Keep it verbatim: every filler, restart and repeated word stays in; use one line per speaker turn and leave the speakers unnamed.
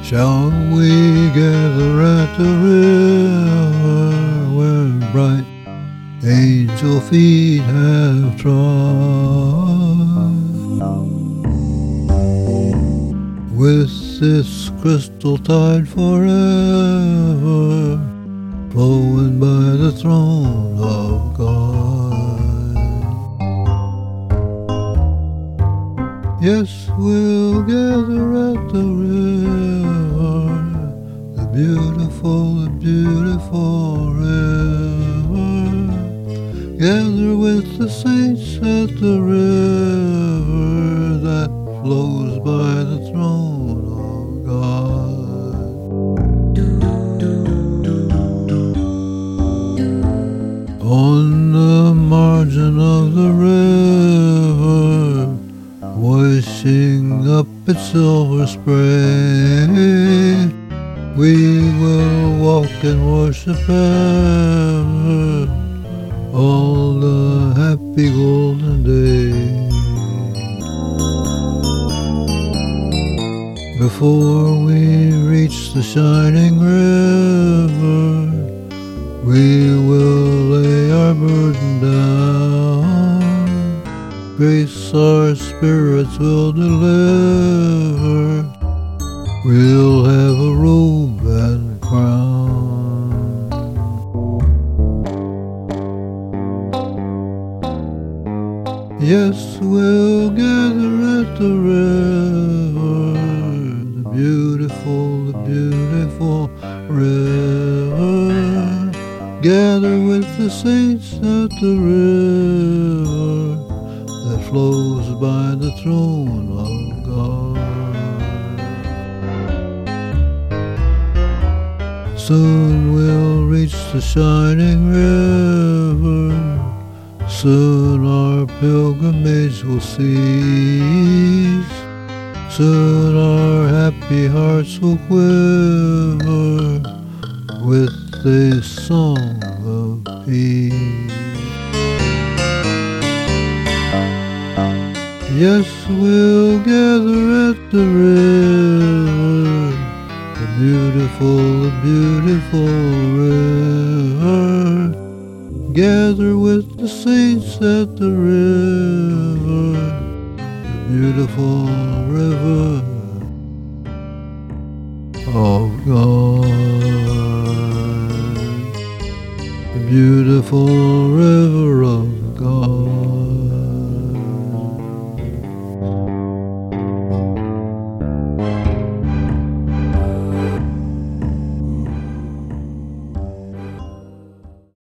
Shall we gather at the river where bright angel feet have trod? With this crystal tide forever flowing by the throne of God. Yes, we'll gather at the river, the beautiful, the beautiful river. Gather with the saints at the river that flows by the throne of God. On the margin of the river, washing up its silver spray, we will walk and worship ever all the happy golden days. Before we reach the shining river, we will lay our burden down. Grace our spirits will deliver. We'll have a robe and crown. Yes, we'll gather at the river, the beautiful, the beautiful river. Gather with the saints at the river that flows by the throne of God. Soon we'll reach the shining river. Soon our pilgrimage will cease. Soon our happy hearts will quiver with a song of peace. Yes, we'll gather at the river, the beautiful, the beautiful river. Gather with the saints at the river, the beautiful,